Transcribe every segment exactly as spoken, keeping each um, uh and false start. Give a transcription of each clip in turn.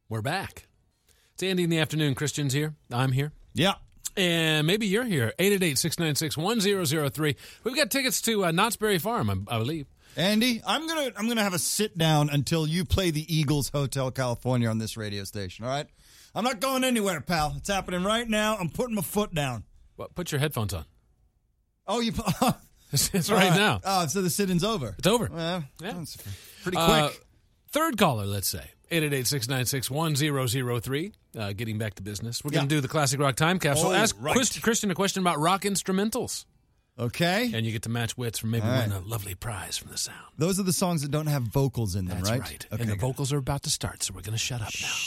We're back. It's Andy in the afternoon. Christian's here. I'm here. Yeah. And maybe you're here. eight eight eight, six nine six, one zero zero three. We've got tickets to uh, Knott's Berry Farm, I, I believe. Andy, I'm gonna I'm gonna have a sit down until you play the Eagles Hotel California on this radio station. All right, I'm not going anywhere, pal. It's happening right now. I'm putting my foot down. Well, put your headphones on. Oh, you. It's, it's right uh, now. Oh, so the sit-in's over. It's over. Well, yeah. That's pretty quick. Uh, third caller, let's say. eight eight eight, six nine six, one zero zero three. Uh, getting back to business. We're yeah. going to do the Classic Rock Time Capsule. Oh, Ask right. Christ, Christian a question about rock instrumentals. Okay. And you get to match wits for maybe right. win a lovely prize from the sound. Those are the songs that don't have vocals in them, That's right? right. Okay, and the good. vocals are about to start, so we're going to shut up now.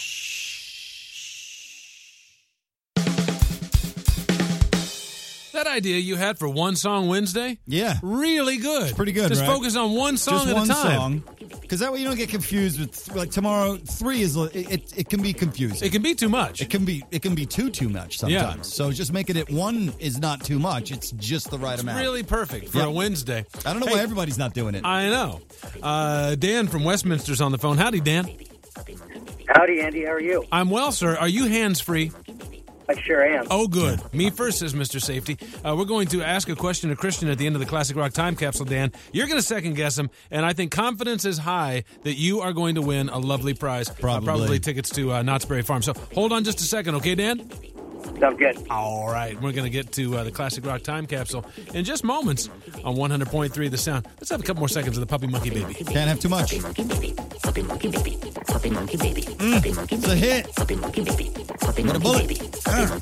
That idea you had for One Song Wednesday? Yeah. Really good. It's pretty good, Just right? focus on one song Just at one a time. song. Because that way you don't get confused with, like, tomorrow, three is, it, it, it can be confusing. It can be too much. It can be it can be too, too much sometimes. Yeah. So just making it one is not too much. It's just the right it's amount. really perfect for Yeah. a Wednesday. I don't know hey, why everybody's not doing it. I know. Uh, Dan from Westminster's on the phone. Howdy, Dan. Howdy, Andy. How are you? I'm well, sir. Are you hands-free? I sure am. Oh, good. Me first, says Mister Safety. Uh, we're going to ask a question to Christian at the end of the Classic Rock Time Capsule, Dan. You're going to second-guess him, and I think confidence is high that you are going to win a lovely prize. Probably. Uh, probably tickets to uh, Knott's Berry Farm. So hold on just a second, okay, Dan? Sounds good. All right. We're going to get to uh, the Classic Rock Time Capsule in just moments on one hundred point three The Sound. Let's have a couple more seconds of the Puppy Monkey Baby. Can't have too much. Mm, it's a hit. What a bullet. Ah.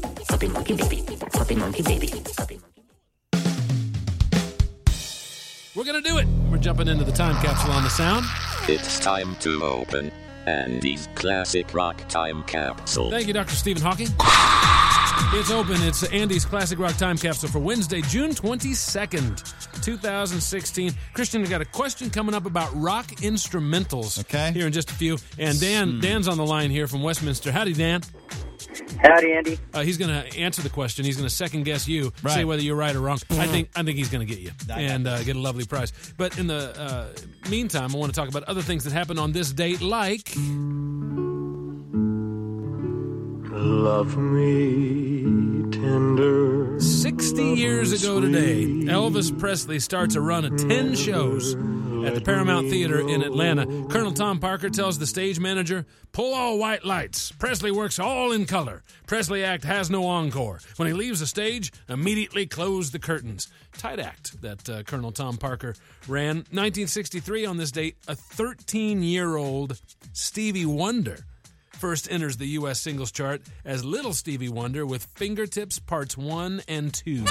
We're going to do it. We're jumping into the time capsule on the sound. It's time to open Andy's Classic Rock Time Capsule. Thank you, Doctor Stephen Hawking. It's open. It's Andy's Classic Rock Time Capsule for Wednesday, June twenty-second, twenty sixteen. Christian, we got a question coming up about rock instrumentals. Okay. Here in just a few. And Dan, Hmm. Dan's on the line here from Westminster. Howdy, Dan. Howdy, Andy. Uh, he's going to answer the question. He's going to second guess you, Right. say whether you're right or wrong. I think I think he's going to get you and uh, get a lovely prize. But in the uh, meantime, I want to talk about other things that happened on this date, like Love me tender. sixty years ago today, Elvis Presley starts a run of ten shows at the Paramount Theater in Atlanta. Colonel Tom Parker tells the stage manager, pull all white lights. Presley works all in color. Presley act has no encore. When he leaves the stage, immediately close the curtains. Tight act that uh, Colonel Tom Parker ran. nineteen sixty-three, on this date, a thirteen-year-old Stevie Wonder first enters the U S singles chart as Little Stevie Wonder with Fingertips Parts one and two.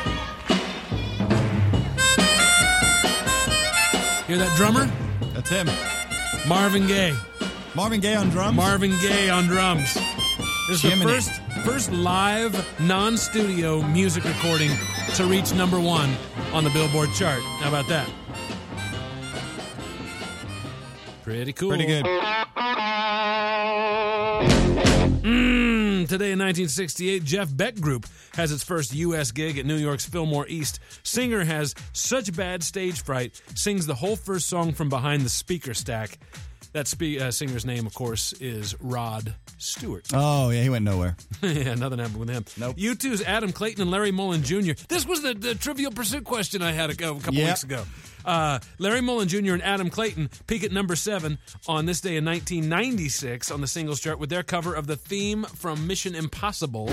Hear that drummer? That's him. Marvin Gaye. Marvin Gaye on drums? Marvin Gaye on drums. This is the Jiminy. first, first live, non-studio music recording to reach number one on the Billboard chart. How about that? Pretty cool. Pretty good. Mm, today in nineteen sixty-eight, Jeff Beck Group has its first U S gig at New York's Fillmore East. Singer has such bad stage fright, sings the whole first song from behind the speaker stack. That spe- uh, singer's name, of course, is Rod Stewart. Oh, yeah, he went nowhere. Yeah, nothing happened with him. Nope. U two's Adam Clayton and Larry Mullen Junior This was the, the Trivial Pursuit question I had a, a couple Yep. weeks ago. Uh, Larry Mullen Junior and Adam Clayton peak at number seven on this day in nineteen ninety-six on the singles chart with their cover of the theme from Mission Impossible.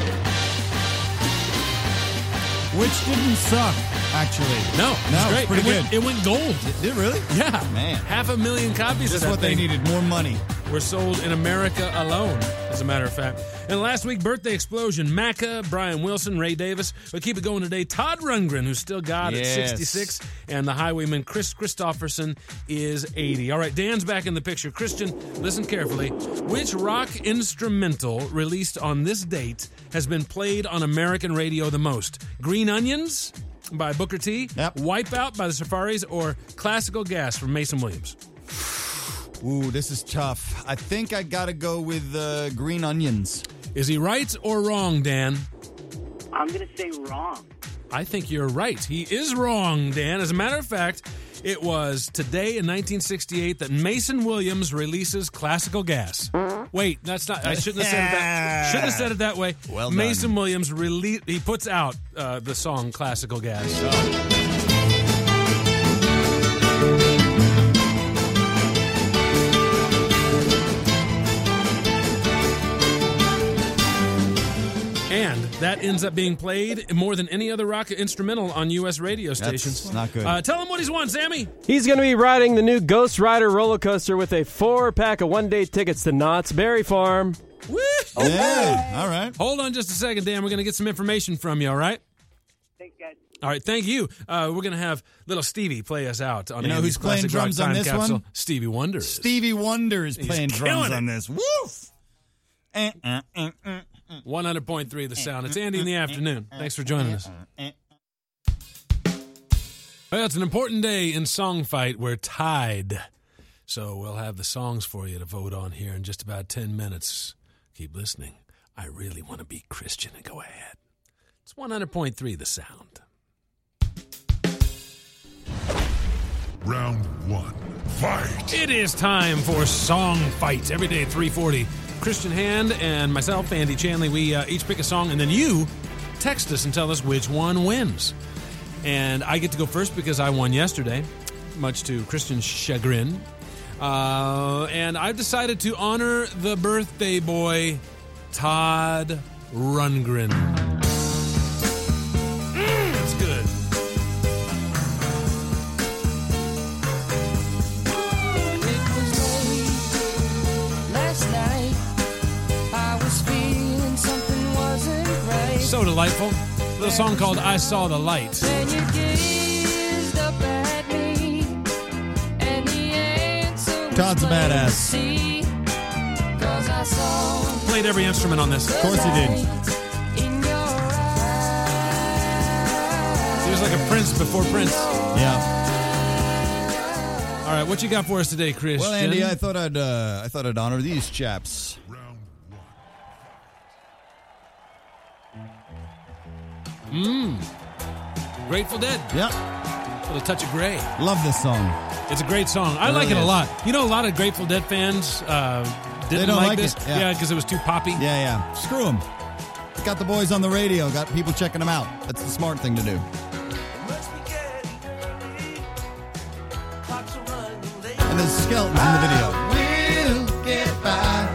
Which didn't suck, actually. No, No, it's it's great. pretty it, went, good. it went gold. Did it really? Yeah. Man. Half a million copies Just of that what they thing needed, more money. were sold in America alone, as a matter of fact. And last week, birthday explosion. Macca, Brian Wilson, Ray Davis. We'll keep it going today. Todd Rundgren, who's still got Yes. at sixty-six. And the highwayman, Chris Christopherson, is eighty. All right, Dan's back in the picture. Christian, listen carefully. Which rock instrumental released on this date has been played on American radio the most? Green Onions by Booker T, Yep. Wipeout by the Safaris, or Classical Gas from Mason Williams? Ooh, this is tough. I think I gotta go with uh, Green Onions. Is he right or wrong, Dan? I'm going to say wrong. I think you're right. He is wrong, Dan. As a matter of fact, it was today in nineteen sixty-eight that Mason Williams releases Classical Gas. wait, that's not. I shouldn't have said it that. Shouldn't have said it that way. Well done. Mason Williams rele- He puts out uh, the song "Classical Gas." So. And that ends up being played more than any other rock instrumental on U S radio stations. That's not good. Uh, tell him what he's won, Sammy. He's going to be riding the new Ghost Rider roller coaster with a four-pack of one-day tickets to Knott's Berry Farm. Woo! Yeah, all right. Hold on just a second, Dan. We're going to get some information from you, all right? Thanks, guys. All right, thank you. Uh, we're going to have little Stevie play us out on You know Andy's who's playing Classic Rock drums on Time this Capsule. one? Stevie Wonder. is. Stevie Wonder is playing killing drums it. on this. Woof! Eh, eh, eh, eh. one hundred point three The Sound. It's Andy in the afternoon. Thanks for joining us. Well, it's an important day in Song Fight. We're tied. So we'll have the songs for you to vote on here in just about ten minutes. Keep listening. I really want to be Christian and go ahead. It's one hundred point three The Sound. Round one, fight. It is time for Song Fight. Every day at three forty. Christian Hand and myself, Andy Chanley, we uh, each pick a song, and then you text us and tell us which one wins. And I get to go first because I won yesterday, much to Christian's chagrin. Uh, and I've decided to honor the birthday boy, Todd Rundgren. Mm, that's good. So delightful. A little song called I Saw the Light. Todd's a badass. Played every instrument on this. Of course he did. He was like a prince before Prince. Yeah. All right, what you got for us today, Christian? Well, Andy, I thought I'd uh, I thought I'd honor these chaps. Round one. Mmm. Grateful Dead. Yeah. With a touch of gray. Love this song. It's a great song. I It like really it a is. lot. You know, a lot of Grateful Dead fans uh, didn't don't like, like this. it, yeah. because it was too poppy. Yeah, yeah. Screw them. Got the boys on the radio. Got people checking them out. That's the smart thing to do. And there's skeletons in the video. We'll get by.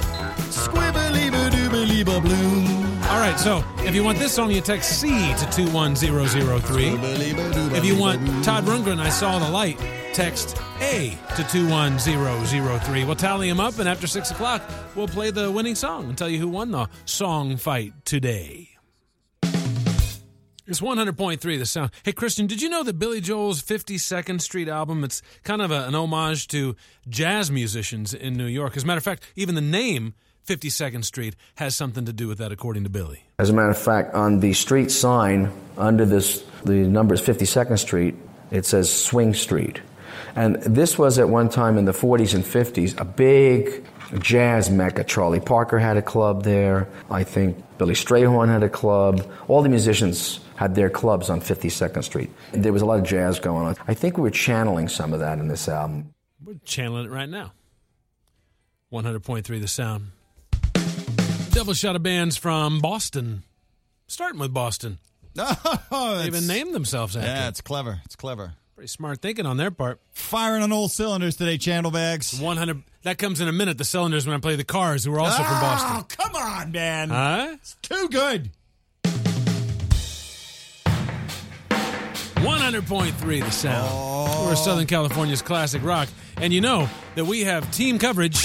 Squibbly-ba-dooba-lee-ba-bloom. All right, so if you want this song, you text C to two one zero zero three. If you want Todd Rundgren, I Saw the Light, text A to two one zero zero three. We'll tally them up, and after six o'clock, we'll play the winning song and tell you who won the song fight today. It's one hundred point three The Sound. Hey, Christian, did you know that Billy Joel's fifty-second Street album, it's kind of a, an homage to jazz musicians in New York? As a matter of fact, even the name fifty-second Street has something to do with that, according to Billy. As a matter of fact, on the street sign under this, the number is fifty-second Street, it says Swing Street. And this was at one time in the forties and fifties a big jazz mecca. Charlie Parker had a club there. I think Billy Strayhorn had a club. All the musicians had their clubs on fifty-second Street. And there was a lot of jazz going on. I think we were channeling some of that in this album. We're channeling it right now. one hundred point three The Sound. Double shot of bands from Boston. Starting with Boston. Oh, They even named themselves after. Yeah, it's clever. It's clever. Pretty smart thinking on their part. Firing on all cylinders today, Channel Bags. one hundred. That comes in a minute. The Cylinders when I play the Cars, who are also from Oh, Boston. come on, man. Huh? It's too good. one hundred point three The Sound. Oh. We're Southern California's classic rock. And you know that we have team coverage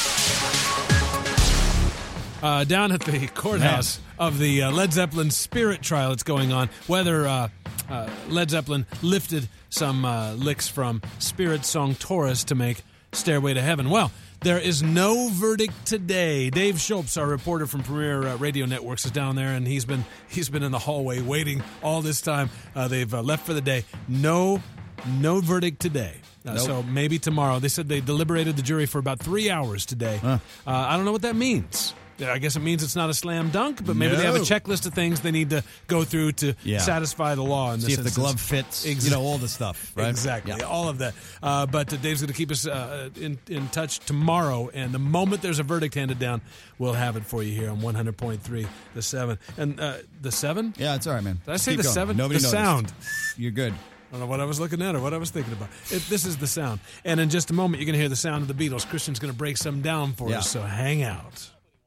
uh, down at the courthouse of the uh, Led Zeppelin Spirit trial that's going on. Whether uh, uh, Led Zeppelin lifted some uh, licks from Spirit's song Taurus to make Stairway to Heaven. Well, there is no verdict today. Dave Schultz, our reporter from Premier uh, Radio Networks, is down there, and he's been he's been in the hallway waiting all this time. Uh, they've uh, left for the day. No, no verdict today. Uh, Nope. So maybe tomorrow. They said they deliberated the jury for about three hours today. Huh. Uh, I don't know what that means. I guess it means it's not a slam dunk, but maybe no. they have a checklist of things they need to go through to yeah. satisfy the law. In See this if instance. the glove fits, Ex- you know, all the stuff, right? Exactly, yeah. all of that. Uh, but uh, Dave's going to keep us uh, in, in touch tomorrow, and the moment there's a verdict handed down, we'll have it for you here on one hundred point three, the seven. And uh, the seven? Yeah, it's all right, man. Did I say keep the going. seven? Nobody the noticed. sound. You're good. I don't know what I was looking at or what I was thinking about. It, this is the sound. And in just a moment, you're going to hear the sound of the Beatles. Christian's going to break some down for yeah. us, so hang out.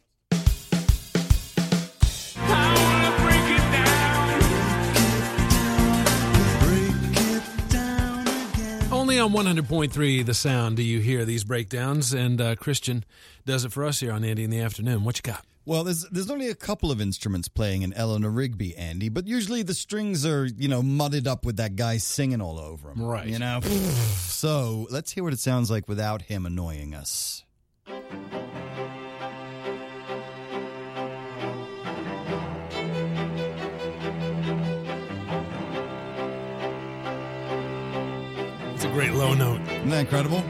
Only on one hundred point three, The Sound, do you hear these breakdowns, and uh, Christian does it for us here on Andy in the Afternoon. What you got? Well, there's there's only a couple of instruments playing in Eleanor Rigby, Andy, but usually the strings are, you know, mudded up with that guy singing all over them. Right. You know? So let's hear what it sounds like without him annoying us. It's a great low note. Isn't that incredible?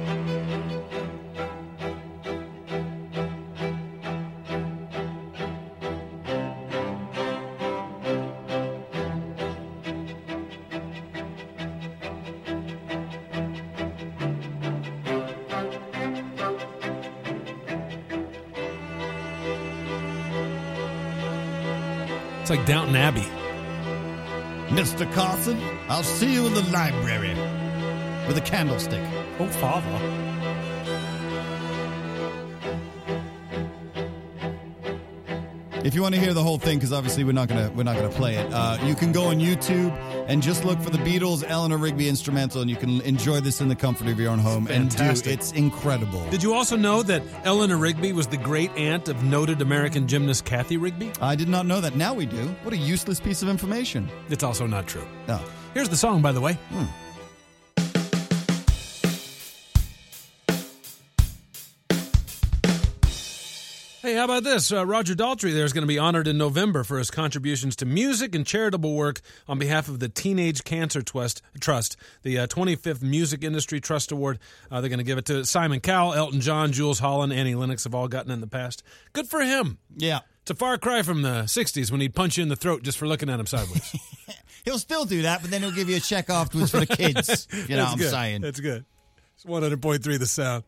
It's like Downton Abbey. Mister Carson, I'll see you in the library with a candlestick. Oh, Father. If you want to hear the whole thing, because obviously we're not gonna we're not gonna play it, uh, you can go on YouTube and just look for the Beatles Eleanor Rigby instrumental, and you can enjoy this in the comfort of your own home. Fantastic. And do it's incredible. Did you also know that Eleanor Rigby was the great aunt of noted American gymnast Kathy Rigby? I did not know that. Now we do. What a useless piece of information. It's also not true. No. Here's the song, by the way. Hmm. Hey, how about this? Uh, Roger Daltrey there is going to be honored in November for his contributions to music and charitable work on behalf of the Teenage Cancer Trust, Trust the uh, twenty-fifth Music Industry Trust Award. Uh, they're going to give it to Simon Cowell, Elton John, Jules Holland, Annie Lennox have all gotten it in the past. Good for him. Yeah. It's a far cry from the sixties when he'd punch you in the throat just for looking at him sideways. He'll still do that, but then he'll give you a check afterwards for the kids. You know what I'm good. saying? That's good. It's one hundred point three, The Sound.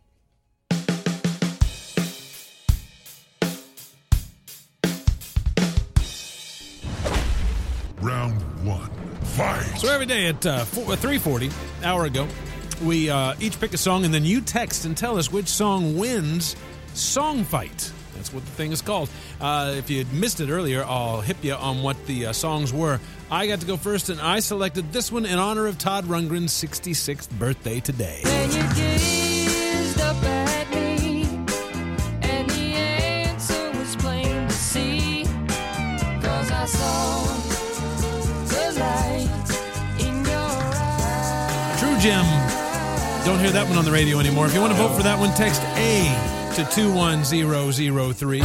Round one. Fight! So every day at uh, three forty, hour ago, we uh, each pick a song, and then you text and tell us which song wins Song Fight. That's what the thing is called. Uh, if you missed it earlier, I'll hip you on what the uh, songs were. I got to go first, and I selected this one in honor of Todd Rundgren's sixty-sixth birthday today. When you gazed up at me, and the answer was plain to see, 'cause I saw the light in your eyes. True Gem. Don't hear that one on the radio anymore. If you want to vote for that one, text A to two one zero zero three.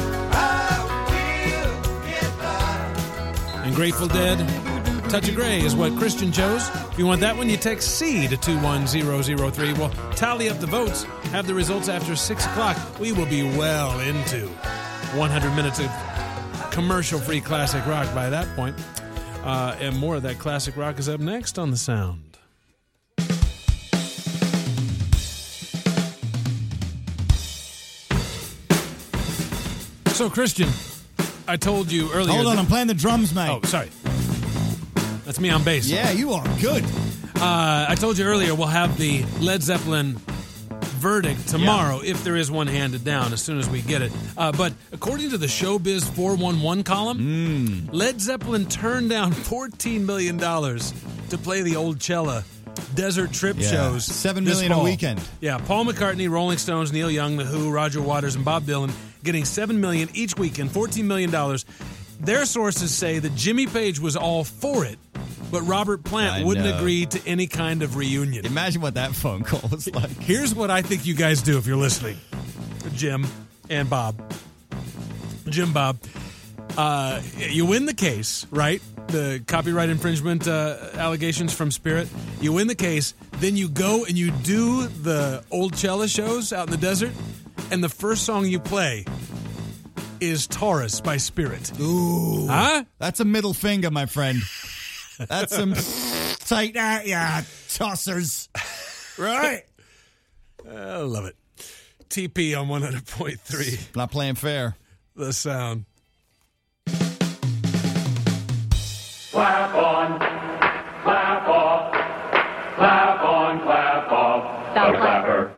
And Grateful Dead, Touch of Grey is what Christian chose. If you want that one, you text C to two one zero zero three. We'll tally up the votes, have the results after six o'clock. We will be well into one hundred minutes of commercial-free classic rock by that point. Uh, and more of that classic rock is up next on The Sound. So, Christian, I told you earlier... Hold on, that- I'm playing the drums, mate. Oh, sorry. That's me on bass. Yeah, you are good. Uh, I told you earlier we'll have the Led Zeppelin verdict tomorrow, if there is one handed down, as soon as we get it. Uh, but according to the Showbiz four one one column, Mm. Led Zeppelin turned down fourteen million dollars to play the Old Cella desert trip Yeah. shows. Seven this million a fall. weekend. Yeah, Paul McCartney, Rolling Stones, Neil Young, The Who, Roger Waters, and Bob Dylan getting seven million dollars each weekend, fourteen million dollars. Their sources say that Jimmy Page was all for it, but Robert Plant I wouldn't know. agree to any kind of reunion. Imagine what that phone call was like. Here's what I think you guys do if you're listening, Jim and Bob. Jim, Bob, uh, you win the case, right? The copyright infringement uh, allegations from Spirit. You win the case, then you go and you do the Old Cella shows out in the desert, and the first song you play is Taurus by Spirit. Ooh. Huh? That's a middle finger, my friend. That's some tight at ya, tossers. Right? I love it. T P on one hundred point three. Not playing fair. The Sound. Clap on, clap off, clap on, clap off, Stop a clapper.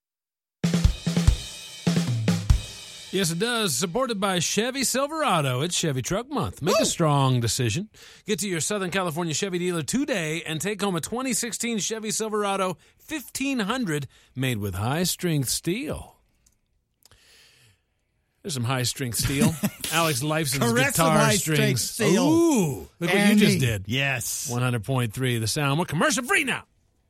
Yes, it does. Supported by Chevy Silverado. It's Chevy Truck Month. Make a strong decision. Get to your Southern California Chevy dealer today and take home a twenty sixteen Chevy Silverado fifteen hundred made with high-strength steel. There's some high-strength steel. Alex Lifeson's Caress guitar of high-strength strings. steel. Ooh, look what Andy. you just did. Yes. one hundred point three The Sound. We're commercial free now.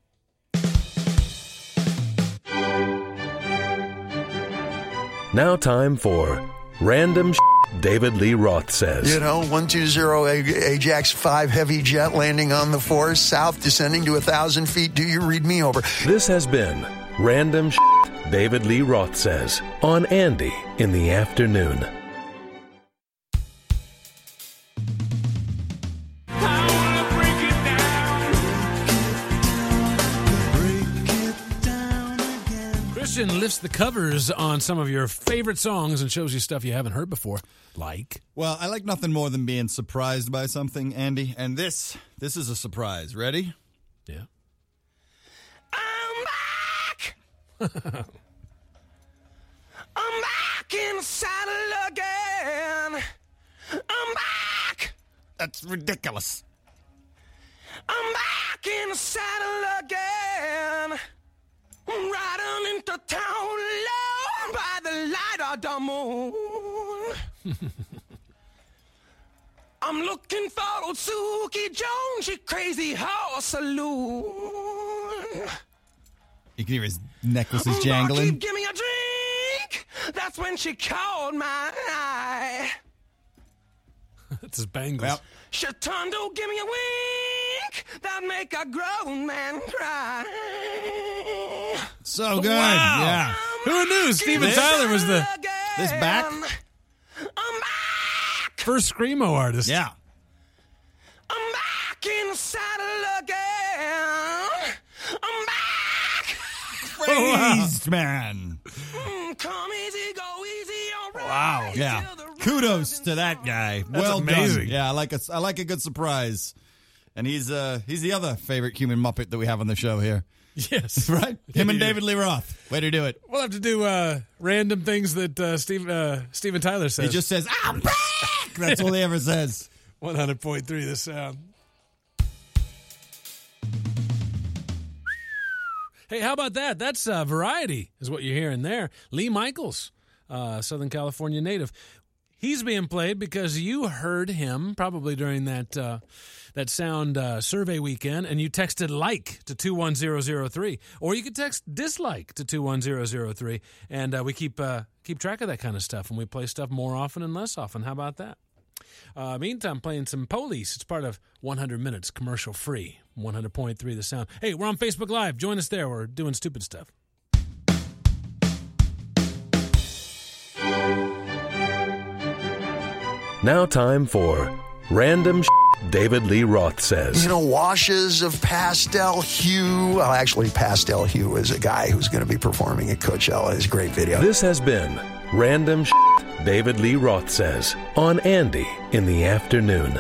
Now time for Random David Lee Roth Says. You know, one two zero Ajax five heavy jet landing on the four, south descending to one thousand feet. Do you read me over? This has been Random David Lee Roth Says on Andy in the Afternoon. Christian lifts the covers on some of your favorite songs and shows you stuff you haven't heard before, like. Well, I like nothing more than being surprised by something, Andy. And this, this is a surprise. Ready? Yeah. I'm back. I'm back in the saddle again. I'm back. That's ridiculous. I'm back in the saddle again. Riding into town alone by the light of the moon. I'm looking for old Suki Jones, she crazy horse saloon. You can hear his necklaces Barkeep, jangling. give me a drink. That's when she called my eye. That's his bangles. Well, Shatondo, give me a wink. That make a grown man cry. so good. Wow. Yeah. Who knew Steven This- Tyler was the This back? I'm back. first Screamo artist? Yeah. I'm back in the saddle again. I'm back. Praised, man. Mm, come easy, go easy, all right. Wow. Yeah. Till the Kudos to that guy. well amazing. done. Yeah, I like a, I like a good surprise. And he's uh he's the other favorite human Muppet that we have on the show here. Yes. Right? Him and Yeah. David Lee Roth. Way to do it. We'll have to do uh, random things that uh, Steve, uh, Steven Tyler says. He just says, I'm back! That's all he ever says. one hundred point three The Sound. Hey, how about that? That's uh, Variety is what you're hearing there. Lee Michaels, uh, Southern California native. He's being played because you heard him probably during that uh, that sound uh, survey weekend, and you texted like to two one zero zero three, or you could text dislike to two one zero zero three, and uh, we keep uh, keep track of that kind of stuff, and we play stuff more often and less often. How about that? Uh, meantime, playing some Police. It's part of one hundred minutes commercial free. one hundred point three The Sound. Hey, we're on Facebook Live. Join us there. We're doing stupid stuff. Now time for Random David Lee Roth Says. You know, washes of pastel hue. Well, actually, pastel hue is a guy who's going to be performing at Coachella. It's a great video. This has been Random David Lee Roth Says on Andy in the Afternoon.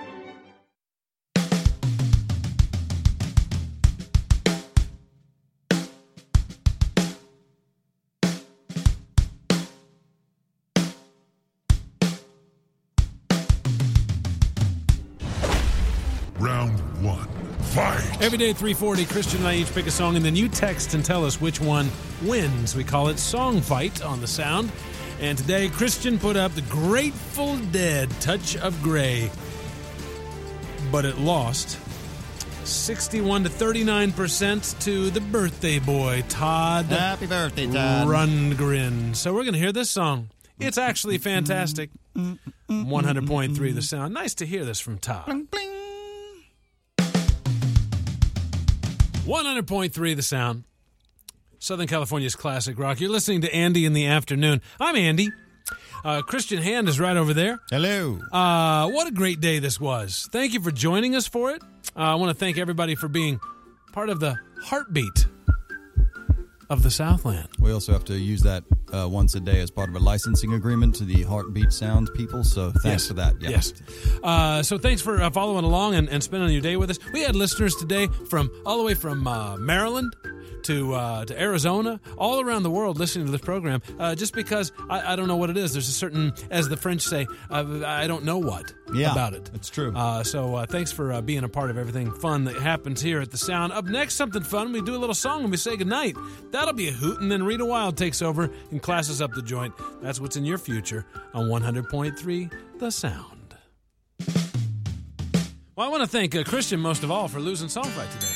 Round one. Fight. Every day at three forty, Christian and I each pick a song, and then you text and tell us which one wins. We call it Song Fight on The Sound. And today, Christian put up the Grateful Dead, Touch of Grey. But it lost sixty-one to thirty-nine percent to the birthday boy, Todd Happy birthday, Todd. Rundgren. So we're going to hear this song. It's actually fantastic. one hundred point three The Sound. Nice to hear this from Todd. one hundred point three The Sound. Southern California's classic rock. You're listening to Andy in the Afternoon. I'm Andy. Uh, Christian Hand is right over there. Hello. Uh, what a great day this was. Thank you for joining us for it. Uh, I want to thank everybody for being part of the heartbeat of the Southland. We also have to use that uh, once a day as part of a licensing agreement to the Heartbeat Sound people, so thanks Yes. for that. Yeah. Yes. Uh, so thanks for uh, following along and, and spending your day with us. We had listeners today from all the way from uh, Maryland to uh, to Arizona, all around the world listening to this program, uh, just because I, I don't know what it is. There's a certain, as the French say, uh, I don't know what Yeah, about it. it's true. Uh, so uh, thanks for uh, being a part of everything fun that happens here at the Sound. Up next, something fun. We do a little song and we say goodnight. That'll be a hoot, and then Rita Wild takes over and classes up the joint. That's what's in your future on one hundred point three The Sound. Well, I want to thank uh, Christian most of all for losing Songfight today.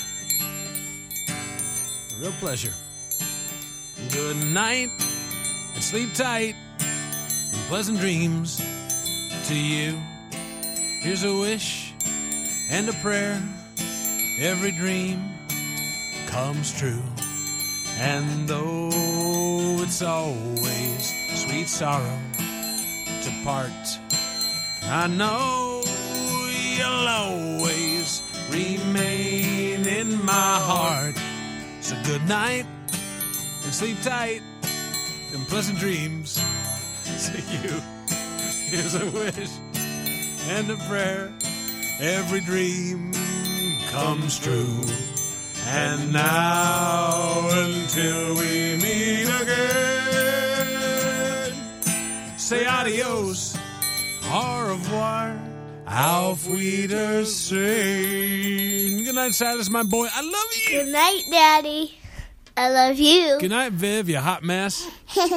A real pleasure. Good night and sleep tight and pleasant dreams to you. Here's a wish and a prayer. Every dream comes true. And though it's always sweet sorrow to part, I know you'll always remain in my heart. So good night and sleep tight and pleasant dreams to you. Here's a wish and a prayer. Every dream comes true. And now until we meet again, say adios, au revoir, auf Wiedersehen. Good night, Silas, my boy. I love you. Good night, Daddy. I love you. Good night, Viv, you hot mess.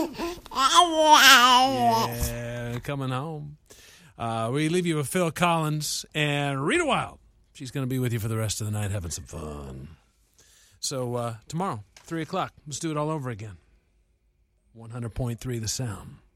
Yeah, coming home. Uh, we leave you with Phil Collins and Rita Wild. She's going to be with you for the rest of the night having some fun. So uh, tomorrow, three o'clock, let's do it all over again. one hundred point three The Sound.